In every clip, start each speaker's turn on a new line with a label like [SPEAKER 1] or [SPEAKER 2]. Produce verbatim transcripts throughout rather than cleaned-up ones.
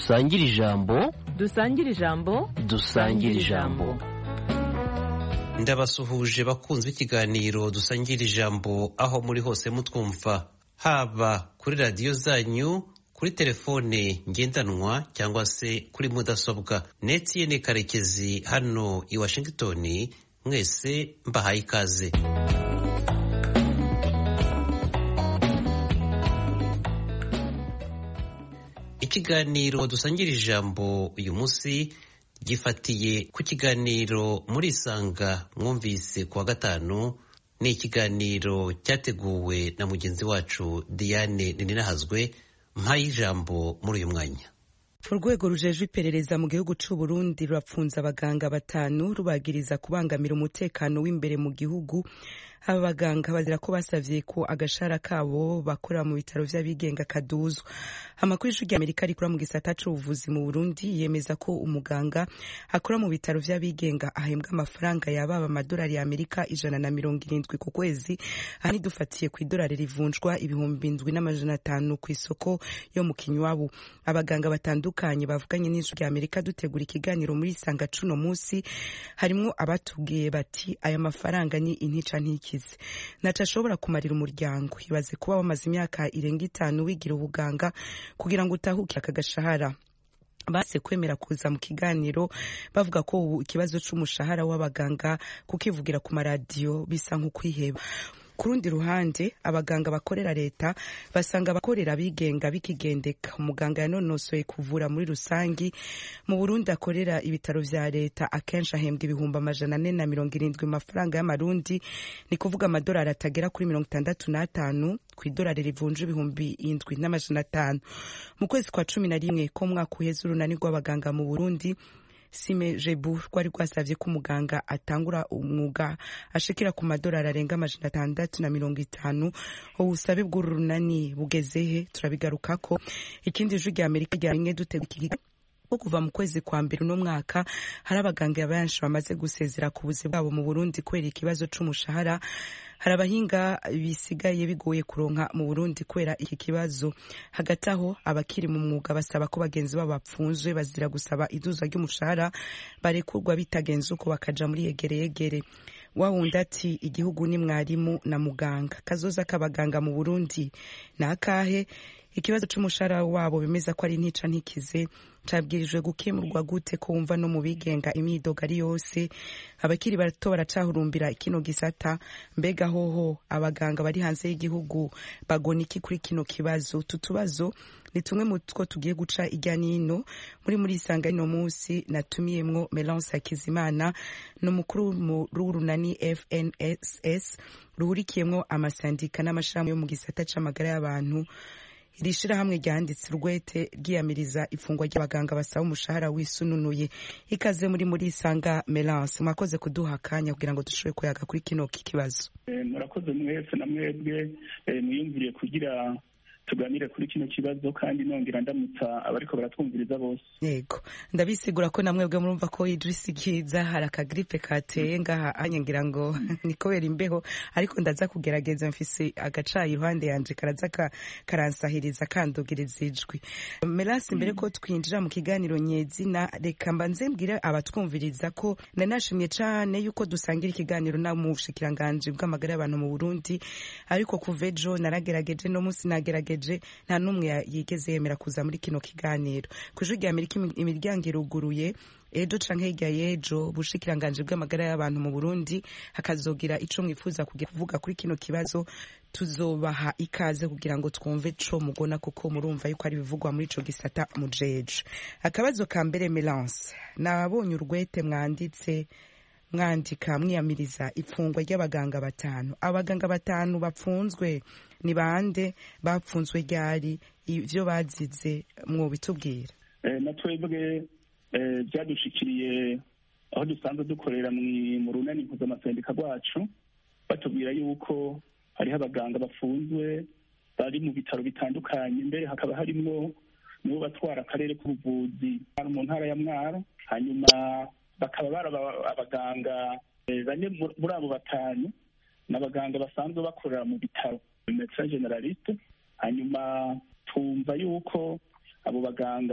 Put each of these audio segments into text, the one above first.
[SPEAKER 1] dusangire ijambo
[SPEAKER 2] dusangire ijambo
[SPEAKER 1] dusangire ijambo.
[SPEAKER 3] Ndabasuhuje bakunzi b'ikiganiro dusangira ijambo aho muri hose mutwumva, haba kuri radiyo zanyu, kuri telefone ngendanwa cyangwa se kuri mudasobwa. Netiyene Karekezi hano i Washington, mwese mbahaye ikaze. Ikiganiro dusangira ijambo uyu munsi gifatiye ku kiganiro muri Isanga mwumvise kuwa gatanu. Ni ikiganiro cyateguwe na mugenzi wacu Diane Ninahazwe. Mpaye ijambo muri uyu mwanya.
[SPEAKER 4] Urwego rujejwe iperereza mu gihugu c'u Burundi rurapfunza abaganga batanu rubagiriza kubangamira umutekano w'imbere mu gihugu. Aba baganga bazira ko basavye ko agashara kabo bakora mu bitaro vy'abigenga kaduzwa. Amakuru y'Ijwi ry'Amerika rikora mu gisata c'ubuvuzi mu Burundi yemeza ko umuganga akora mu bitaro vy'abigenga ahembwa amafaranga yababa amadolari ya Amerika ijana na mirongo irindwi ku kwezi, hani dufatiye ku idolari rivunjwa ibihumbi indwi n'amajana atanu ku isoko yo mu Kinywabu. Abaganga batandukanye bavuganye n'Ijwi ry'Amerika dutegura ikiganiro muri Isanga cuno musi, harimwo abatubwiye bati aya mafaranga ni intica ntiki naca ashobora kumarira umuryango. Ibaze kuba wamaze imyaka irenga itanu wigira ubuganga kugira ngo utahuke aka gashahara. Base kwemera kuza mu kiganiro bavuga ko ubu ikibazo c'umushahara w'abaganga kukivugira ku maradiyo bisa nk'ukwiheba. Kurundi ruhande abaganga bakorera leta basanga abakorera bigenga bikigendeka. Umuganga yanonosoye kuvura muri rusangi mu Burundi akorera ibitaro vya leta akenshi ahembwa ibihumbi amajana ane na mirongo irindwi mu mafaranga y'amarundi, ni kuvuga amadolari atagera kuri mirongo itandatu n'atanu ku idolari rivunja ibihumbi indwi n'amajana atanu. Mu kwezi kwa cumi na rimwe ko mwaka uheze urunani rw'abaganga mu Burundi Sime Jebu rwari rwasavye ko umuganga atangura umwuga ashikira ku madolari arenga amajana atandatu na mirongo itanu. Ubusabe bw'uru runani bugezehe turabigarukako. Ikindi Ijwi ry'Amerika ryamye dutegura kuva mu kwezi kwa mbere no mwaka hari abaganga benshi bamaze gusezera ku buzi bwabo mu Burundi kubera ikibazo c'umushahara. Hari abahinga bisigaye bigoye kuronka mu Burundi kubera iki kibazo. Hagati aho abakiri mu mwuga basaba ko bagenzi babo bapfunzwe bazira gusaba iduza ry'umushahara barekurwa bitagenze uko bakaja muri yegere yegere. Wawundi ati igihugu ni mwarimu na muganga. Kazoza k'abaganga mu Burundi na akahe? Ikibazo c'umushahara wabo bemeza ko ari ntica ntikize cabwirijwe gukemurwa gute ko wumva no mu bigenga imidoga ari yose? Abakiri bato baracahurumbira kino gisata. Mbega hoho abaganga bari hanze y'igihugu bagona iki kuri kino kibazo? Tutubazo ni tumwe mu two tugiye guca irya nino muri muri Isanga ino musi. Natumiyemwo Melance Hakizimana n'umukuru w'urunani F N S S ruhurikiyemwo amasandika n'amashami yo mu gisata c'amagara y'abantu. Iri shirahamwe ryanditse urwete ryiyamiriza ifungwa ry'abaganga basaba umushahara wisununuye. Ikaze muri muri Isanga Melance, mwakoze kuduha akanya kugira ngo dushobore kuyaga kuri kino kibazo.
[SPEAKER 5] Murakoze mwese na mwebwe mwiyumviriye kugira tuganire kuri kino kibazo kandi nongera ndamutsa abariko baratwumviriza bose. Yego,
[SPEAKER 4] ndabisigura ko namwebwe murumva ko Idris Kiza hari akagripe kateye ngaha anyengira ngo nikobera imbeho, ariko ndaza kugerageza mfise agacayi iruhande yanje karaza karansahiriza kandugiriza ijwi. Melasi, mbere ko twinjira mu kiganiro nyezina, reka mbanze mbwire abatwumviriza ko nanashimye cane yuko dusangira ikiganiro na mu bushikiranganje bw'amagara y'abantu mu Burundi, ariko kuvejo naragerageje no musi nagerageje nta numwe yigeze yemera kuza muri kino kiganiro. Kujwi ry'Amerika imiryango iruguruye ejo canke hirya yejo bushikiranganje bw'amagara y'abantu mu Burundi hakazogira ico mwifuza kuvuga kuri kino kibazo, tuzobaha ikaze kugira ngo twumve co mugona, kuko murumva yuko ari bivugwa muri ico gisata mujeje. Akabazo ka mbere Melance, nabonye urwete mwanditse mwandika mwiyamiriza ifungwa ry'abaganga batanu. Abaganga batanu bapfunzwe ni bande? Bapfunzwe ryari? Ivyo bazize mwo bitubwira?
[SPEAKER 5] Eh, natwebwe byadushikiriye aho dusanzwe dukorera mu runani mpuzamasendereka rwacu, batubwira yuko hariho abaganga bafunzwe bari mu bitaro bitandukanye, mbere hakaba harimwo nibo batwara akarere k'ubuvuzi mu ntara ya Mwaro. Hanyuma bakaba bari abaganga bane muri abo batanu n'abaganga basanzwe bakorera mu bitaro médecin generaliste. Hanyuma twumva yuko abo baganga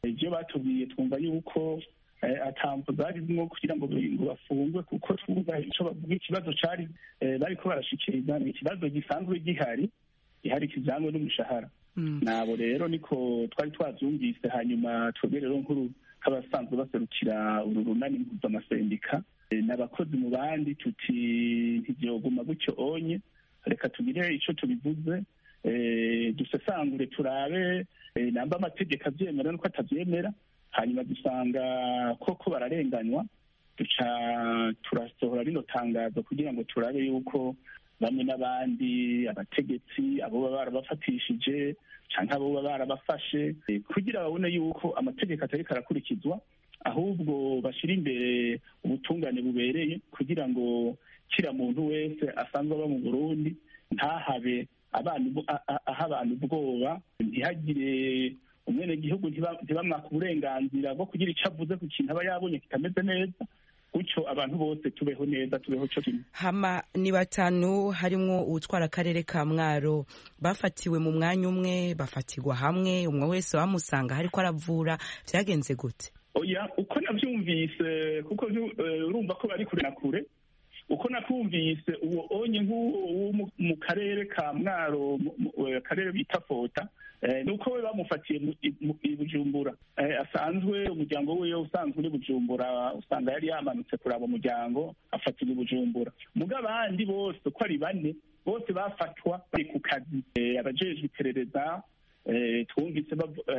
[SPEAKER 5] ibyo batubwiye twumva yuko atambo zari zimwe kugira ngo ngo bafungwe kuko twumva icyo bavuga ikibazo cari bariko barashikiriza ni ikibazo gisanzwe gihari gihari kijanywe n'umushahara nabo rero niko twari twavyumvise hanyuma twebwe rero nkuru nk'abasanzwe baserukira uru runani mpuzamasendica n'abakozi mu bandi tuti ntivyoguma gutyo onye reka tugire ico tubivuze dusesangure turabe namba amategeko avyemera nuko atavyemera hanyuma dusanga koko bararenganywa duca turasohora rino tangazo kugira ngo turabe yuko bamwe n'abandi abategetsi abo baba barabafatishije canke abo baba barabafashe kugira babone yuko amategeko atariko arakurikizwa ahubwo bashira imbere ubutungane bubereye kugira ngo kira muntu wese asanzwe aba mu Burundi ntahabe abantu aha abantu ubwoba ntihagire umwene gihugu ntibamwaka uburenganzira bwo kugira icyo avuze ku kintu aba yabonye kitameze neza gutyo abantu bose tubeho neza tubeho cyo kimwe.
[SPEAKER 4] Hama ni batanu harimwo utwara akarere ka Mwaro bafatiwe mu mwanya umwe bafatirwa hamwe umwe wese bamusanga hariko aravura vyagenze gute?
[SPEAKER 5] Oya uko navyumvise kuko urumva ko bari kure na kure uko nakumvise uwo onye nk'uwo mu karere ka Mwaro akarere bita Fota nuko we bamufatiye i Bujumbura asanzwe umuryango we usanzwe uri Bujumbura usanga yari yamanutse kuraba umuryango afatira i Bujumbura muga abandi bose uko ari bane bose bafatwa bari ku kazi abajejwe iperereza twumvise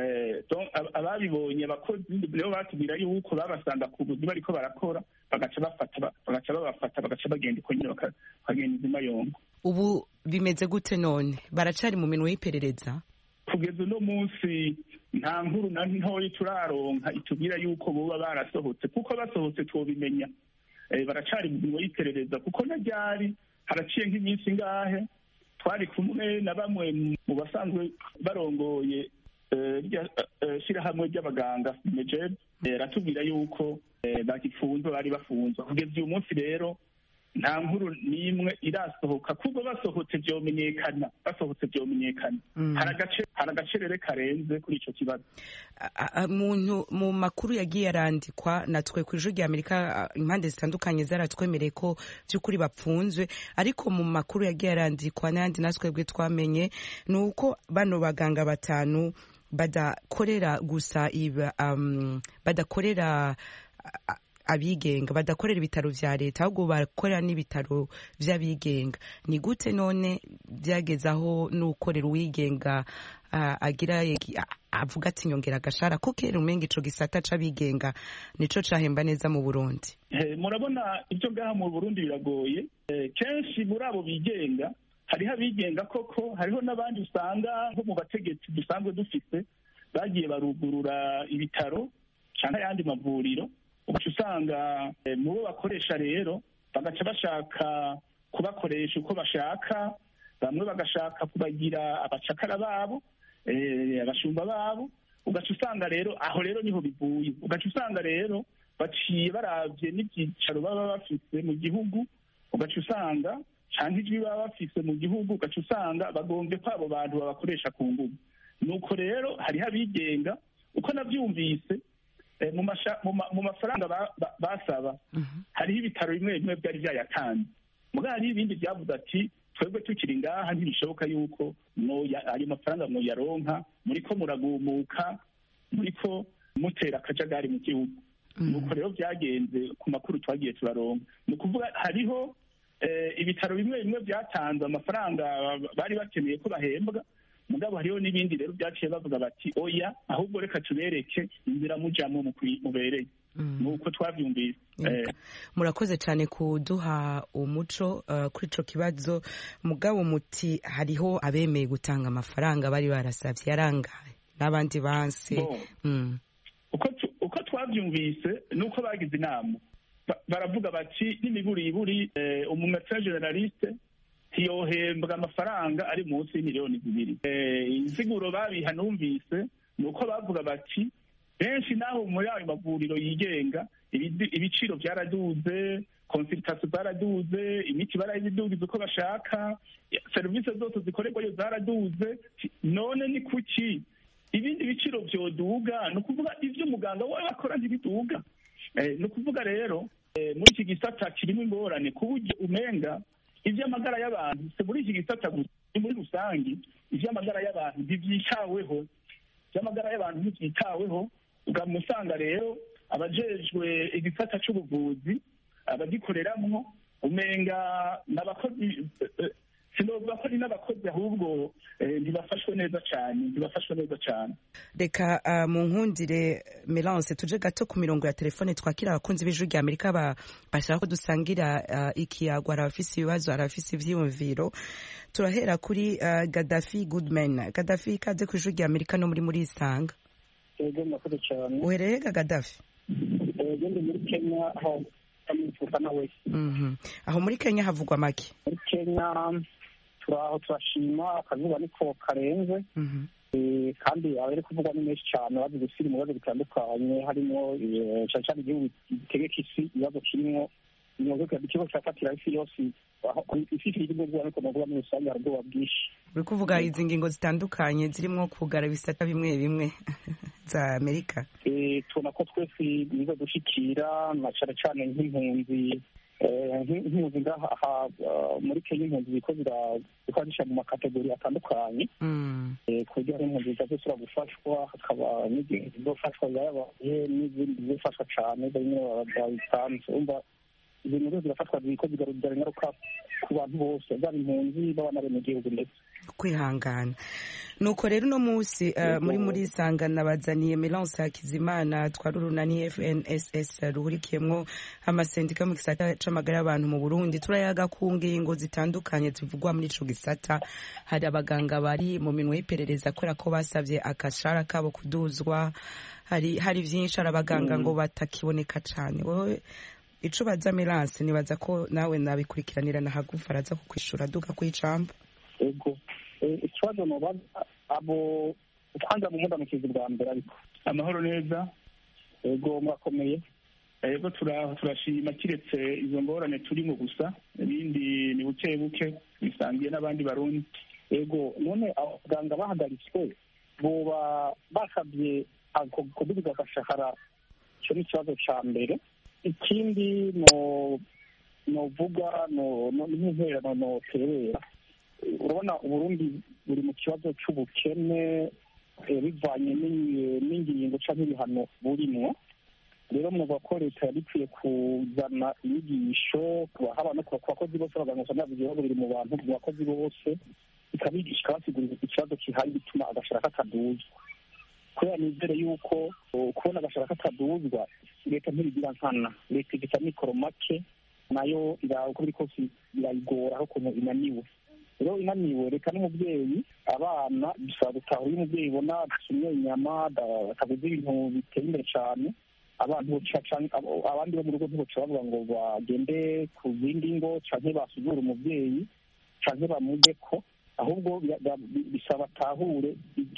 [SPEAKER 5] ababibonye abakozi nibo batubwira yuko babasanga ku buzi bariko barakora bagaca bafata bagaca babafata bagaca bagenda uko nyine bakagenda izima yongo.
[SPEAKER 4] Ubu bimeze gute none baracari mu minwe y'iperereza?
[SPEAKER 5] Kugeza uno munsi nta nkuru na ntoyi turaronka itubwira yuko boba barasohotse kuko basohotse twobimenya baracari mu minwe y'iperereza kuko na ryari haraciye nk'iminsi ngahe twari kumwe na bamwe mu basanzwe barongoye shirahamwe ry'abaganga Mejeb ratubwira yuko bagifunzwe bari bafunzwe kugeza uyu munsi rero nta nkuru n'imwe irasohoka kuko basohotse vyomenyekana basohotse vyomenyekana hari agace hari agacerere karenze kuri ico kibazo.
[SPEAKER 4] Muntu mu makuru yagiye arandikwa natwe ku ijwi rya Amerika impande zitandukanye zaratwemereye ko by'ukuri bapfunzwe ariko mu makuru yagiye arandikwa n'andi natwebwe twamenye nuko bano baganga batanu badakorera gusa iba um, badakorera uh, abigenga badakorera ibitaro vya leta ahubwo bakorera n'ibitaro vy'abigenga. Ni gute none byagezaho n'ukorera uwigenga uh, agira uh, avuga ati nyongera agashara ko kera umenga ico gisata c'abigenga nico cahemba neza mu Burundi?
[SPEAKER 5] Hey, murabona ibyo ngaha mu Burundi biragoye. Eh, kenshi muri abo bigenga hariho abigenga koko hariho n'abandi usanga nko mu bategetsi dusanzwe dufise bagiye barugurura ibitaro canke ayandi mavuriro ugaca usanga mu bo bakoresha rero bagaca bashaka kubakoresha uko bashaka bamwe bagashaka kubagira abacakara babo abashumba babo ugaca usanga rero aho rero niho bivuye ugaca usanga rero baciye baravye n'ivyicaro baba bafise mu gihugu ugaca usanga canke ijwi baba bafise mu gihugu ugaca usanga bagomvye ko abo bantu babakoresha ku nguvu. Nuko rero hariho abigenga uko navyumvise mu mafaranga basaba hariho ibitaro bimwe bimwe byari vyayatanze muga hariho ibindi vyavuze ati twebwe tukiri ngaha ntibishoboka yuko ayo mafaranga mwoyaronka muriko muragumuka muriko mutera akajagari mu gihugu. Nuko rero vyagenze ku makuru twagiye turaronka ni ukuvuga hariho ibitaro bimwe bimwe byatanze amafaranga bari bakeneye ko bahembwa mugabo hariho n'ibindi rero byaciye bavuga bati oya ahubwo reka tubereke inzira mujamo mubereye. Nuko twavyumvise.
[SPEAKER 4] Murakoze cyane kuduha umuco kuri ico kibazo mugabo muti hariho abemeye gutanga amafaranga bari barasavye yarangaye n'abandi banse.
[SPEAKER 5] Uko twavyumvise nuko bagize inama baravuga bati n'imiburiburi umumetre generaliste ntiyohembwa amafaranga ari munsi y'imiliyoni zibiri. Insiguro babiha numvise nuko bavuga bati benshi naho muri ayo mavuriro yigenga ibiciro byaraduze, consultation zaraduze, imiti barayidugiza uko bashaka, serivisi zose zikorerwayo zaraduze, none ni kuki ibindi biciro byoduga, ni ukuvuga ivyo umuganga we akora ntibiduga. Ni ukuvuga rero muri iki gisata kirimo ingorane ku buryo umenga ivy'amagara y'abantu si muri iki gisata gusa, ni muri rusangi ivy'amagara y'abantu ntivyitaweho, ivy'amagara y'abantu ntivyitaweho. Ugamusanga rero abajejwe igisata c'ubuvuzi abagikoreramwo umenga n'abakozi, sinovuga ko ari n'abakozi ahubwo ntibafashwe neza cyane ntibafashwe neza cyane.
[SPEAKER 4] Reka uh, mu nkundire Melance tuje gato ku mirongo ya telefone twakira abakunzi b'ijwi rya Amerika bashaka ko dusangira uh, ikiyago, arafise ibibazo, arafise ivyiyumviro. Turahera kuri uh, Gaddafi Goodman. Gaddafi, kaze ku ijwi rya Amerika no muri muri Isanga.
[SPEAKER 2] Ego murakoze cyane.
[SPEAKER 4] Uhereye ga Gaddafi?
[SPEAKER 2] Ego ndi muri Kenya aho amufuka nawe.
[SPEAKER 4] Mhm. Aho muri Kenya havugwa make?
[SPEAKER 2] Muri Kenya turaho turashima akazuba niko karenze. Mhm. Eh kandi abari kuvugwa ni menshi cyane, bazi gusira mu bibazo bitandukanye, harimo cyane cyane igihugu gitegeka isi, ibibazo kirimo inyogo cy'ikigo cyafatira isi yose, isi irimo guhana ko navuga muri rusange hari ubwoba bwinshi.
[SPEAKER 4] Uri kuvuga izi ngingo zitandukanye zirimo kugara ibisata bimwe bimwe za Amerika.
[SPEAKER 2] Eh tubona ko twese biza dushikira na cyane cyane nk'impunzi nk'impunzi ngaha muri Kenya, impunzi ziko zirakoresha mu makategori atandukanye kugira ngo impunzi zizashobora gufashwa, hakaba n'izindi zizofashwa zayabaye n'izindi zizofashwa cyane bamwe babitanze. Umva ibintu byose zirafatwa ziko zigarurira ingaruka ku bantu bose, baba impunzi baba n'abenegihugu ndetse
[SPEAKER 4] kwihangana. Nuko rero uno munsi uh, muri muri Isangana bazaniye Melance Hakizimana twarurunani F N S S ruhurikiyemwo amasendika mu gisata c'amagara y'abantu mu Burundi. Turayaga ku ngingo zitandukanye zivugwa muri ico gisata. Hari abaganga bari mu minwe y'iperereza kubera ko basavye akashara kabo kuduzwa. Hari hari vyinshi arabaganga mm. ngo batakiboneka cane. Wowe ico baza Melance nibaza ko nawe nabikurikiranira na hagufa araza kukwishura duka kwicamba.
[SPEAKER 2] Ego ikibazo nobaza abo kwanza mu mudamukizi bwa mbere ariko
[SPEAKER 5] amahoro neza.
[SPEAKER 2] Ego murakomeye.
[SPEAKER 5] Ego turaho turashima, kiretse izo ngorane turimo gusa ibindi ni buke buke bisangiye n'abandi barundi.
[SPEAKER 2] Ego none abaganga bahagaritswe boba basabye kuduza agashahara, cyo ni ikibazo ca mbere. Ikindi no novuga no n'intererano no terera, urabona Uburundi buri mu kibazo cy'ubukene bivanye n'ingingo cyangwa ibihano burimwo. Rero muvuga ko leta yari ikwiye kuzana inyigisho haba no ku bakozi bose, abaganga usanga ibibazo biri mu bantu, mu bakozi bose, ikabigisha ikabasigurira ikibazo kihari bituma agashara kataduzwa. Kubera nizere yuko kubona agashara kataduzwa leta ntirigira nkana, leta igita mikoro make nayo uko biri kose irayigora aho ukuntu inaniwe. Rero inaniwe reka n'umubyeyi abana bisaba gutahura, iyo umubyeyi ubona asumye inyama ataguze ibintu biteye imbere cyane, abantu abandi bo mu rugo ntiboca bavuga ngo bagende ku zindi ngo canke basuzure umubyeyi canke bamuge ko, ahubwo bisaba atahure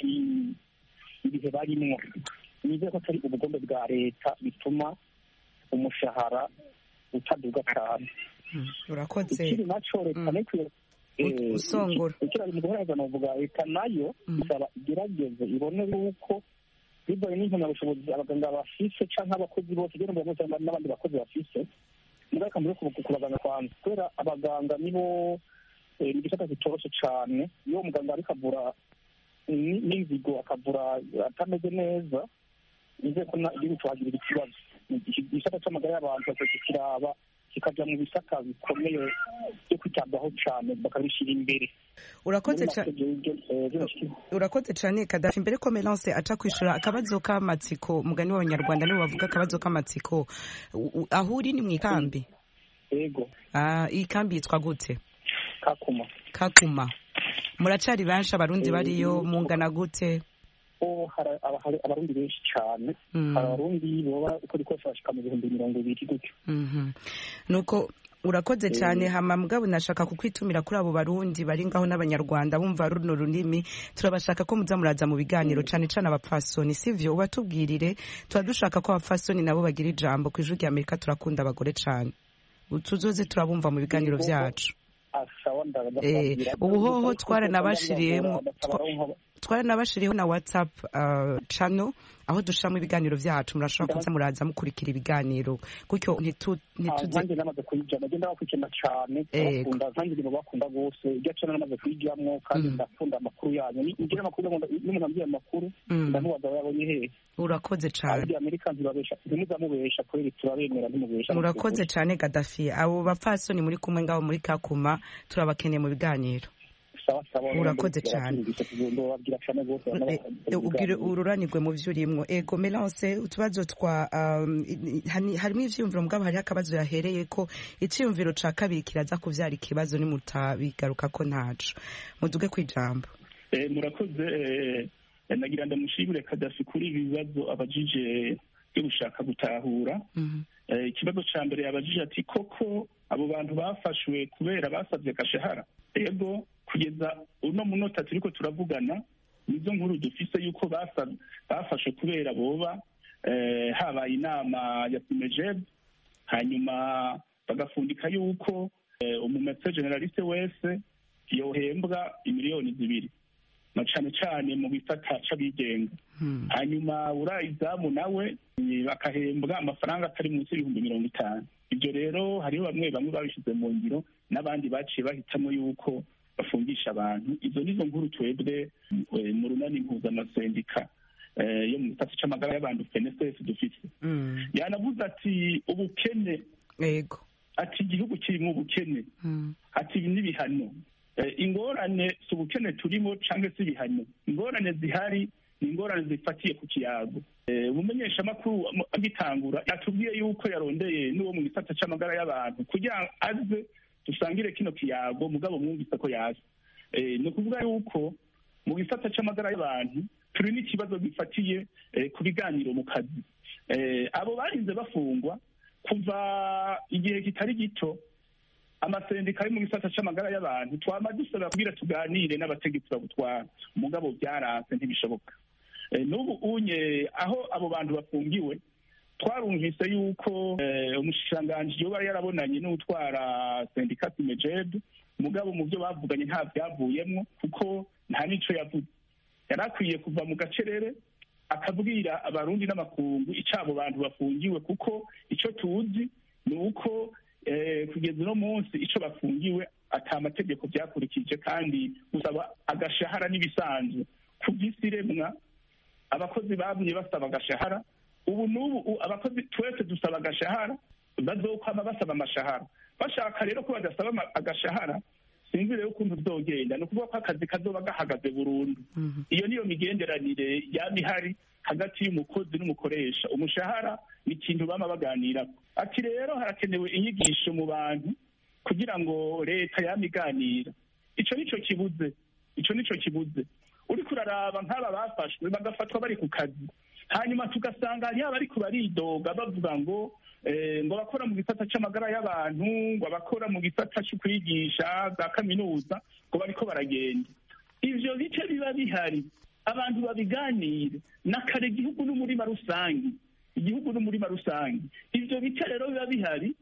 [SPEAKER 2] ibihe barimwo. Nizeye ko atari ubugombe bwa leta bituma umushahara utaduga cyane.
[SPEAKER 4] Urakoze.
[SPEAKER 2] Ikindi naco leta nekwiye
[SPEAKER 4] usongora
[SPEAKER 2] ikira mu guheraza novuga leta nayo isaba igerageze ibone yuko bibaye n'impamyabushobozi abaganga bafise canke abakozi bose rero ngo bose n'abandi bakozi bafise mugaka muri kubaganga kwanza, kubera abaganga nibo ni igisata kitoroshe cane. Iyo umuganga ariko avura n'inzigo akavura atameze neza, nizeye ko igihugu tuhagirira ikibazo. Igisata c'amagara y'abantu kiraba kikaja mu bisata bikomeye byo kwitabwaho cyane bakabishyira imbere.
[SPEAKER 4] Urakoze cyane, urakoze cyane Gaddafi. Mbere ko Melance aca kwishura akabazo k'amatsiko, mugani w'abanyarwanda nibo bavuga akabazo k'amatsiko, aho uri ni mu ikambi?
[SPEAKER 2] Yego.
[SPEAKER 4] Ah, iyi kambi yitwa gute?
[SPEAKER 2] Kakuma.
[SPEAKER 4] Kakuma. Muracari benshi abarundi bariyo, mungana gute?
[SPEAKER 2] Oh, hari abarundi benshi cyane. Abarundi boba uko rikose bashika mu bihumbi mirongo ibiri gutyo.
[SPEAKER 4] Nuko urakoze cyane. Hama mugabo nashaka kukwitumira kuri abo barundi bari ngaho n'abanyarwanda bumva runo runimi, turabashaka ko muza muraza mu biganiro cyane cyane abapfasoni, sivyo? Ubatubwirire, turadushaka ko abapfasoni nabo bagira ijambo. Ku ijwi rya Amerika turakunda abagore cyane, tuzoze turabumva mu biganiro byacu. ubuhoho twaranabashiriyemo twaranabashiriyeho na whatsapp uh, channel aho dushiramo ibiganiro vyacu murashobora kuza muraza mukurikira ibiganiro gutyo ntituze
[SPEAKER 2] nanjye namaze kuyijamo ngenda bakwikina cyane bakunda nanjye ibintu bakunda gose ibyo cyane namaze kuyijamo kandi ndakunda amakuru yanyu ngira amakuru n'umuntu ambye amakuru ndamubaza yabonye hehe
[SPEAKER 4] urakoze cyane
[SPEAKER 2] abandi Amerika ntibabesha ntimuzamubesha kuri turabemera ntimubesha
[SPEAKER 4] murakoze cyane Gaddafi abo bapfasoni muri kumwe ngabo muri Kakuma turabakeneye mu biganiro urakoze cyane ubwire ururanirwe mu byo urimwo ego Melance utubazo twa harimo ivyumviro mugabo hari akabazo yahereye ko icyumviro ca kabiri kiraza kuvyara ikibazo ni mutabigaruka ko ntaco muduge kwijambo
[SPEAKER 5] murakoze nagira ndamushimire Gaddafi kuri ibibazo abajije byo gushaka gutahura ikibazo ca mbere yabajije ati koko abo bantu bafashwe kubera basabye gashahara ego kugeza uno munota turiko turavugana nizo nkuru dufise yuko bafashe kubera boba habaye inama ya Simejeb hanyuma bagafundika yuko umumetse generaliste wese yohembwa imiliyoni zibiri na cane cane mu gisata c'abigenga hanyuma urayizamu nawe bakahembwa amafaranga atari munsi y'ibihumbi mirongo itanu ibyo rero hariho bamwe bamwe babishize mu ngiro n'abandi baciye bahitamo yuko bafungisha abantu izo nizo nkuru twebwe mu runani mpuzamasendika yo mu gisata c'amagara y'abantu F N S S dufise yanavuze ati ubukene
[SPEAKER 4] yego
[SPEAKER 5] ati igihugu kirimo ubukene ati n'ibihano ingorane si ubukene turimo canke si ibihano ingorane zihari ni ingorane zifatiye ku kiyago umumenyeshamakuru agitangura yatubwiye yuko yarondeye n'uwo mu gisata c'amagara y'abantu kugira aze dusangire kino kiyago mugabo mwumvise ko yaje ni ukuvuga yuko mu gisata c'amagara y'abantu turi n'ikibazo gifatiye ku biganiro mu kazi abo barinze bafungwa kuva igihe kitari gito amasendika ari mu gisata c'amagara y'abantu twama dusaba kugira tuganire n'abategetsi babutwara mugabo byaranse ntibishoboka n'ubu unye aho abo bantu bafungiwe twarumvise yuko umushikiranganji yoba yarabonanye n'utwara sendika Simejeb mugabo mu byo bavuganye nta byavuyemwo kuko nta nico yavuze yarakwiye kuva mu gacerere akabwira abarundi n'amakungu icabo bantu bafungiwe kuko ico tuzi ni uko kugeza uno munsi ico bafungiwe ata amategeko byakurikije kandi gusaba agashahara n'ibisanzwe ku by'isiremwa abakozi bamye basaba agashahara ubu n'ubu abakozi twese dusaba agashahara bazokwama basaba amashahara bashaka rero ko badasaba agashahara sinzi rero ukuntu bizogenda ni ukuvuga ko akazi kazoba gahagaze burundu iyo niyo migenderanire yama ihari hagati y'umukozi n'umukoresha umushahara ni ikintu bama baganirako ati rero harakenewe inyigisho mu bantu kugira ngo leta yama iganira ico nico kibuze ico nico kibuze uriko uraraba nk'aba bafashwe bagafatwa bari ku kazi hanyuma tugasanga hariho abariko baridoga bavuga ngo ngo bakora mu gisata c'amagara y'abantu ngo abakora mu gisata co kwigisha za kaminuza ngo bariko baragenda ivyo bice biba bihari abantu babiganire nakare igihugu n'umurima rusangi igihugu n'umurima rusangi ivyo bice rero biba bihari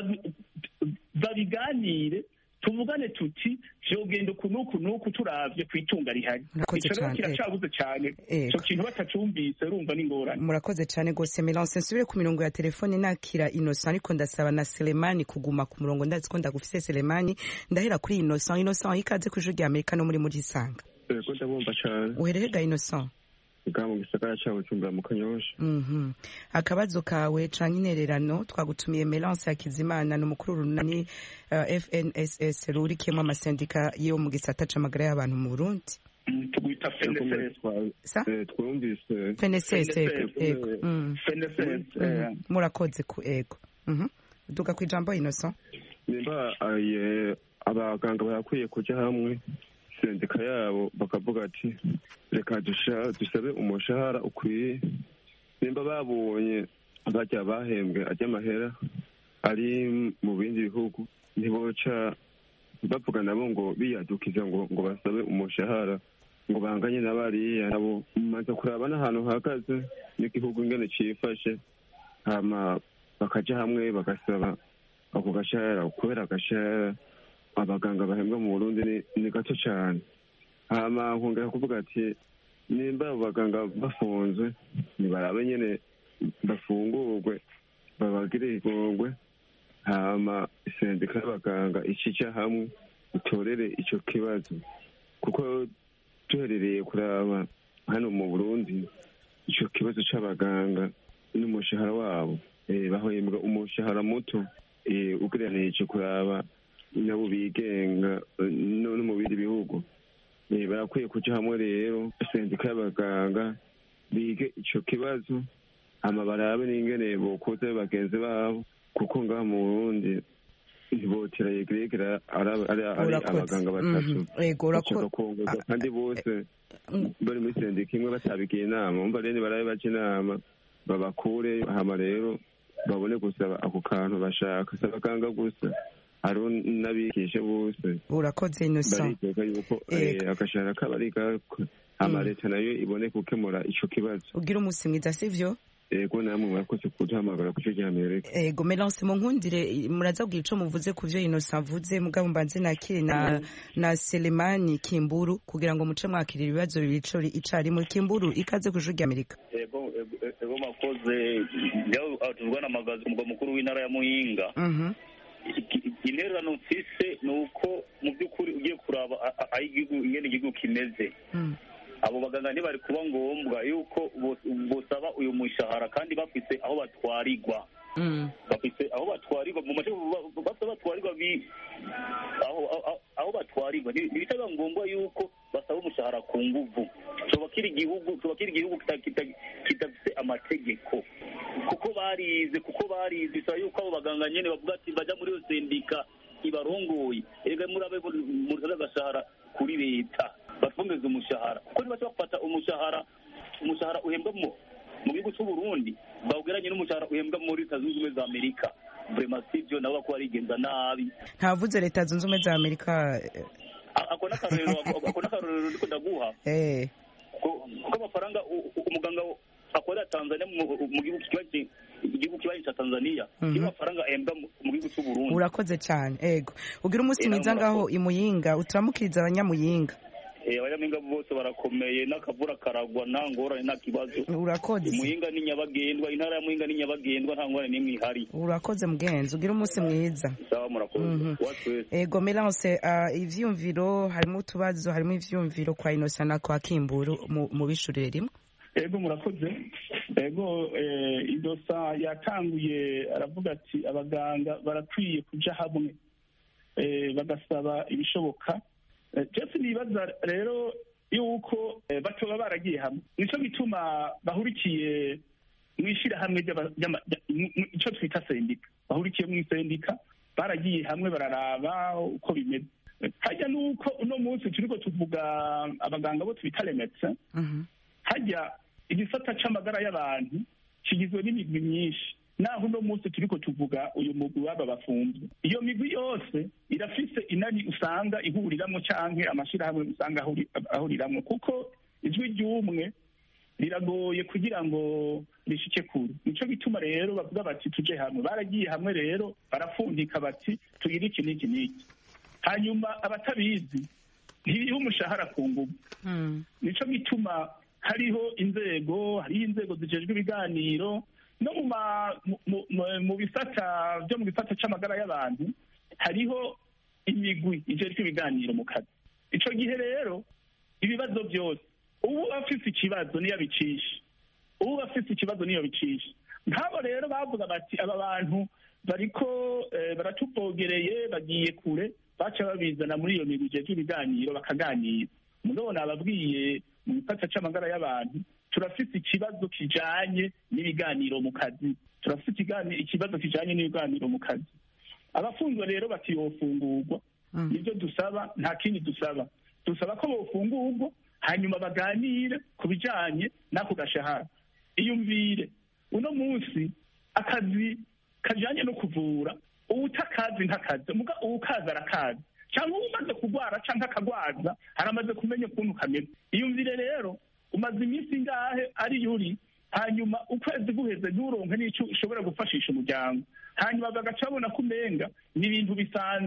[SPEAKER 5] babiganire tuvugane tuti vyogenda kunuku nuku turavye kwitunga rihari ico rero kiracabuze cyane ico kintu batacumvise urumva n'ingorane
[SPEAKER 4] murakoze cyane gose Melance nsubire ku mirongo ya telefone nakira Innocent ariko ndasaba na Selemani kuguma ku murongo ndazi ko ndagufise Selemani ndahera kuri Innocent Innocent ikaze ku ijwi rya Amerika no muri muri Sanga
[SPEAKER 6] yego ndabumva cyane
[SPEAKER 4] uherehega Innocent
[SPEAKER 6] bwa mu gisagara cyawe cyumba mu Kanyosha
[SPEAKER 4] mhm akabazo kawe canke intererano twagutumiye Melance Hakizimana n'umukuru runani uh, F N S S rurikiyemo amasendika yo mu gisata c'amagara y'abantu mu Burundi
[SPEAKER 5] tugwita F N S S
[SPEAKER 6] twumvise
[SPEAKER 4] F N S S ego
[SPEAKER 5] F N S S
[SPEAKER 4] murakoze ku ego mhm duka ku ijambo Innocent
[SPEAKER 6] nimba aye abaganga barakwiye kuja hamwe sendika yabo bakavuga ati reka dusabe umushahara ukwiye nimba babonye bajya bahembwe ajya amahera ari mu bindi bihugu ntiboca bavuga nabo ngo biyadukiza ngo ngo basabe umushahara ngo banganye n'abariya nabo maze kuraba n'ahantu hahagaze n'igihugu ingene cifashe hama bakaja hamwe bagasaba ako gashahara kubera agashahara abaganga bahembwa mu Burundi ni, ni gato cyane. Hama nkongera kuvuga ati nimba abo baganga bafunzwe nibarabe nyene bafungurwe babagire igongwe, hama sendika y'abaganga icija hamwe itorere ico kibazo, kuko tuherereye kuraba hano mu Burundi ico kibazo c'abaganga n'umushahara wabo eh bahembwa umushahara muto eh ugereranije kuraba nabo bigenga no mu bindi bihugu. Eh barakwiye kuja hamwe rero sendika y'abaganga bige ico kibazo, hama barabe n'ingene bokoze bagenzi babo, kuko ngaha mu Burundi ntibotera yegeregera ari abaganga batatu bashaka kongoza kandi bose bari muri sendika imwe batabigiye inama. Umva rero barabe baje inama babakure, hama rero babone gusaba ako kantu bashaka. Si abaganga gusa, hariho n'abigisha bose.
[SPEAKER 4] Urakoze Innocent.
[SPEAKER 6] Bariteka yuko agashahara kabo ari gako, hama leta nayo ibone gukemura ico kibazo.
[SPEAKER 4] Ugira umunsi mwiza sivyo?
[SPEAKER 6] Ego namwe mwakoze kuduhamagara ku cyo cy'Amerika.
[SPEAKER 4] Ego Melance Munkundire, muraza kugira ico muvuze ku vyo Innocent avuze, mugabo mbanze nakire na na Selemani Kimburu kugira ngo muce mwakirira ibibazo bibicori icari mu Kimburu, ikaze ku cyo cy'Amerika.
[SPEAKER 7] Ego ego makoze byo atuzwana magazi umugwa mukuru w'intara ya Muyinga. Mhm. Intererano mfise nuko mu by'ukuri ugiye kuraba ayigihugu ingene igihugu kimeze. Mhm. Abo baganga ntibari kuba ngombwa yuko bosaba uyu mushahara kandi bafise aho batwarirwa. Bafise aho batwarirwa mu mace basaba batwarirwa bi aho aho batwarirwa ntibitaba ngombwa yuko basaba umushahara ku nguvu. Tubakira igihugu tubakira igihugu kitafise amategeko, kuko barize kuko barize isa yuko abo baganga nyene bavuga ati baja muri yo sendika ibarongoye erega murabe muri agashahara kuri leta bafungeze umushahara, kuko niba bafata umushahara umushahara uhembwa mu mu gihugu cy'u Burundi bawugeranye n'umushahara uhembwa muri Leta Zunze Ubumwe za Amerika, vraiment sivyo nabo ko barigenza nabi.
[SPEAKER 4] Ntavuze Leta Zunze Ubumwe za Amerika,
[SPEAKER 7] ako nakarorero ako nakarorero ndiko ndaguha eh kuko amafaranga umuganga akorera Tanzania mu gihugu kibaje igihugu kibaje cha Tanzania kiba faranga ahembwa mu gihugu cy'u Burundi.
[SPEAKER 4] Urakoze cyane. Ego ugira umunsi mwiza ngaho imuyinga, uturamukiriza abanyamuyinga.
[SPEAKER 7] Eh abanyaminga bose barakomeye, n'akavura karagwa nta ngorane nta kibazo.
[SPEAKER 4] Urakoze.
[SPEAKER 7] Muyinga ni nyabagendwa, intara ya Muyinga ni nyabagendwa, nta ngorane n'imwe ihari.
[SPEAKER 4] Urakoze mugenzi, ugira umunsi mwiza.
[SPEAKER 7] Sawa murakoze. Mm -hmm.
[SPEAKER 4] Ego Melance, uh, ivyumviro harimo utubazo, harimo ivyumviro kwa Innocent na kwa Kimburu mu bishurire rimwe.
[SPEAKER 5] Ego murakoze. Ego eh Innocent yatanguye aravuga ati abaganga barakwiye kuja hamwe eh bagasaba ibishoboka. Jesse nibaza rero yuko batoba baragiye hamwe, nico gituma bahurikiye mwishira hamwe ico twita sendika, bahurikiye mu sendika baragiye hamwe bararaba uko bimeze. Hajya nuko uno munsi turiko tuvuga abaganga bo twita remetse, hajya igisata c'amagara y'abantu kigizwe n'imigwi myinshi, naho uno munsi turiko tuvuga uyu mugwi w'aba bafunzwe. Iyo migwi yose irafise inani usanga ihuriramo canke amashirahamwe usanga ahuriramwo, kuko ijwi ry'umwe riragoye kugira ngo rishike kure. Nico gituma rero bavuga bati tuje hamwe, baragiye hamwe rero barafundika bati tugire iki n'iki n'iki. Hanyuma abatabizi ntiriho umushahara ku nguvu. Nico gituma hariho inzego, hariho inzego zijejwe ibiganiro no mu bisata byo mu bisata c'amagara y'abantu, hariho imigwi ijejwe ibiganiro mu kazi. Ico gihe rero ibibazo byose ubu afise ikibazo niyo bicisha, ubu afise ikibazo niyo bicisha. Nk'abo rero bavuga bati aba bantu bariko baratubogereye bagiye kure, baca babizana muri iyo migwi ijejwe ibiganiro bakaganira. Murabona ababwiye mu bisata c'amagara y'abantu turafite ikibazo kijanye n'ibiganiro mu kazi, turafite ikibazo kijanye n'ibiganiro mu kazi. Abafunzwe rero batiyofungurwa, nibyo dusaba, nta kindi dusaba. Dusaba ko bofungurwa hanyuma baganire ku bijanye n'ako gashahara. Iyumvire uno munsi akazi kajanye no kuvura, ubutakazi nk'akazi muga ukaza arakazi, cyangwa umaze kugwara canke akagwaza haramaze kumenya ukuntu kameze. Iyumvire rero umaze iminsi ngahe ari yuri, hanyuma ukwezi guheze nturonke n'icyo ushobora gufashisha umuryango, hanyuma bagaca babona ko umenga ni ibintu bisanzwe.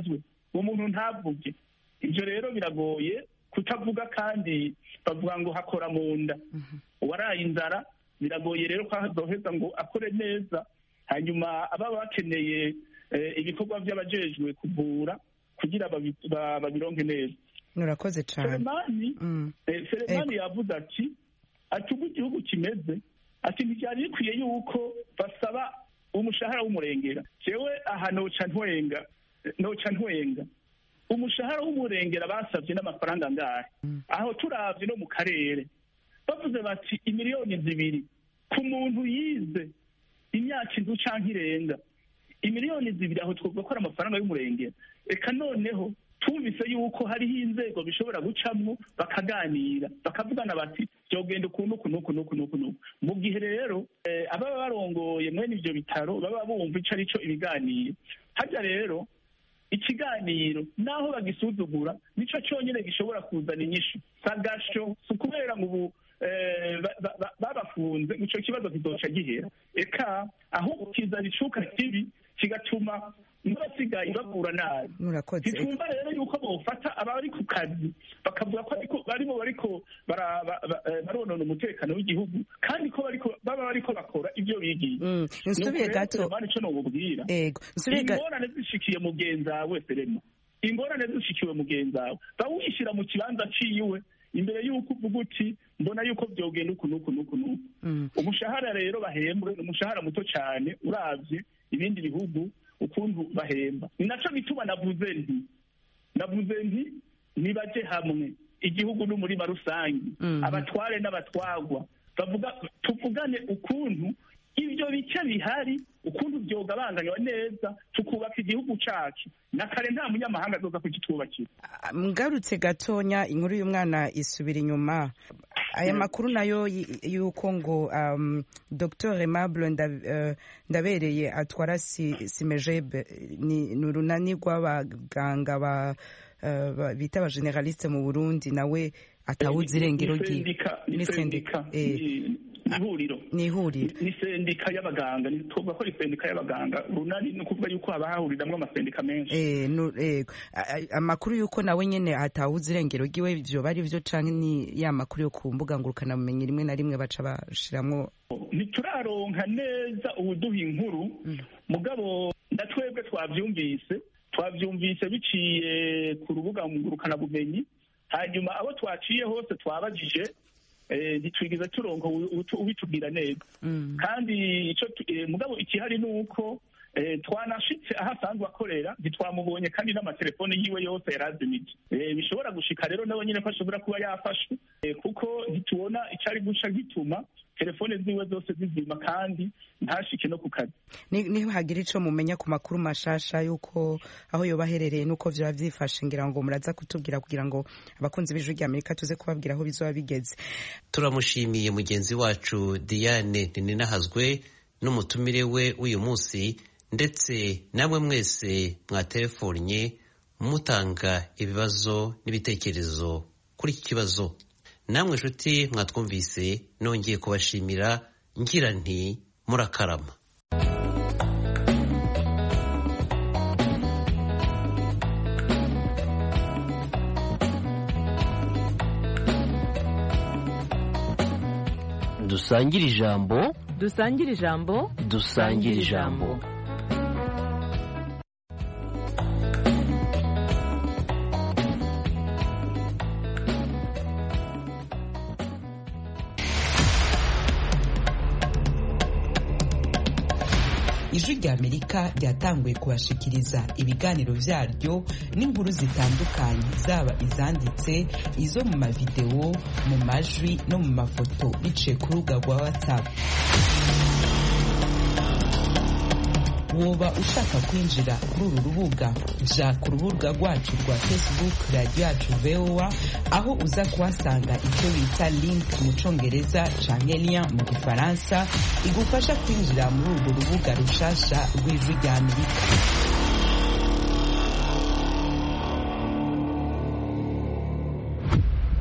[SPEAKER 5] uwo muntu ntavuge. Ibyo rero biragoye kutavuga, kandi bavuga ngo hakora mu nda. Uwaraye inzara biragoye rero ko azoheza ngo akore neza, hanyuma ababa bakeneye ibikorwa by'abajejwe kuvura kugira babironke neza.
[SPEAKER 4] Murakoze cyane.
[SPEAKER 5] Selemani Selemani yavuze ati ati ubu igihugu kimeze ati ntibyari bikwiye yuko basaba umushahara w'umurengera. Jewe aha noca ntwenga noca ntwenga umushahara w'umurengera basabye n'amafaranga angahe? Aho turavye no mu karere bavuze bati imiliyoni zibiri ku muntu yize imyaka inzu canke irenga. Imiliyoni zibiri aho twovuga ko ari amafaranga y'umurengera. Eka noneho tumvise yuko hariho inzego bishobora gucamwo bakaganira bakavugana bati byogenda ukuntu uku n'uku n'uku n'uku n'uku. Mu gihe rero ababa barongoye mwene ivyo bitaro baba bumva ico arico ibiganiro, harya rero ikiganiro naho bagisuzugura nico cyonyine gishobora kuzana inyishu. Sagasho si ukubera ngo ubu babafunze ico kibazo kizoca gihera. Eka aho ukizana icuka kibi kigatuma n'abasigaye bagura nabi. Ntitumva rero yuko bofata abari ku kazi bakavuga ko barimo bariko baronona umutekano w'igihugu, kandi ko bariko baba bariko bakora ibyo bigiye.
[SPEAKER 4] Nsubiye gato
[SPEAKER 5] ico nobubwira, ingorane zishikiye mugenzi wawe Serema, ingorane zishikiwe mugenzi wawe bawishira mu kibanza ciwe imbere y'uko uvuga uti mbona yuko byogenda uku n'uku n'uku n'uku. Umushahara rero bahembwe ni umushahara muto cyane uravye ibindi bihugu ukuntu bahemba. Ni naco bituma navuze nti navuze nti nibaje hamwe, igihugu n'umurima rusangi, abatware n'abatwagwa bavuga tuvugane ukuntu ibyo bice bihari ukuntu byogabanganywa neza tukubaka igihugu cacu, na kare nta munyamahanga azoza kugitwubakira.
[SPEAKER 4] Mgarutse gatonya inkuru y'umwana isubira inyuma. Aya makuru nayo yuko ngo um, Docteur Aimable Ndabereye atwara Simejebe ni nurunani rw'abaganga ba uh, bita aba generaliste mu Burundi, nawe atawuzi irengero ry'iwe.
[SPEAKER 5] Ni sendika ihuriro
[SPEAKER 4] ni ihuriro
[SPEAKER 5] ni sendika y'abaganga, ni tuvuga ko ni sendika y'abaganga. Runani no kuvuga yuko haba hahuriramwe amasendika menshi.
[SPEAKER 4] Eh no eh amakuru yuko nawe nyene atawuzi irengero ry'iwe, ivyo bari byo canke ni ya makuru yo ku mbuga ngurukana bumenyi rimwe na rimwe baca bashiramwo.
[SPEAKER 5] Ntituraronka neza ubuduha inkuru, mugabo ndatwebwe twavyumvise twavyumvise biciye ku rubuga ngurukana bumenyi, hanyuma abo twaciye hose twabajije ntitwigize turonka ubitubwira neza. Kandi ico mugabo ikihari nuko twanashitse aho asanzwe akorera ntitwamubonye, kandi n'amatelefone yiwe yose yarazimije. Bishobora gushika rero nawe nyine ko ashobora kuba yafashwe, kuko ntitubona icari guca gituma telefone ziwe zose zizima kandi ntashike no ku kazi.
[SPEAKER 4] Niho hagira ico mumenya ku makuru mashasha yuko aho yoba aherereye nuko vyoba vyifashe, ngira ngo muraza kutubwira kugira ngo abakunzi b'Ijwi ry'Amerika tuze kubabwira aho bizoba bigeze.
[SPEAKER 3] Turamushimiye mugenzi wacu Diane Ninahazwe n'umutumire we uyu munsi, ndetse namwe mwese mwatelefonye mutanga ibibazo n'ibitekerezo kuri iki kibazo. Namwe nshuti mwatwumvise, nongeye kubashimira ngira nti murakarama.
[SPEAKER 1] Dusangire ijambo,
[SPEAKER 8] dusangire ijambo,
[SPEAKER 1] dusangire ijambo.
[SPEAKER 4] Ijwi ry'Amerika ryatanguye kubashikiriza ibiganiro vyaryo n'inkuru zitandukanye, zaba izanditse, izo mu mavideo, mu majwi no mu mafoto biciye ku rubuga rwa WhatsApp. Woba ushaka kwinjira kuri uru rubuga, ja ku rubuga rwacu rwa Facebook Radio Yacu V O A, aho uza kuhasanga icyo bita link mu Congereza canke lien mu Gifaransa igufasha kwinjira muri urwo rubuga rushasha rw'Ijwi ry'Amerika.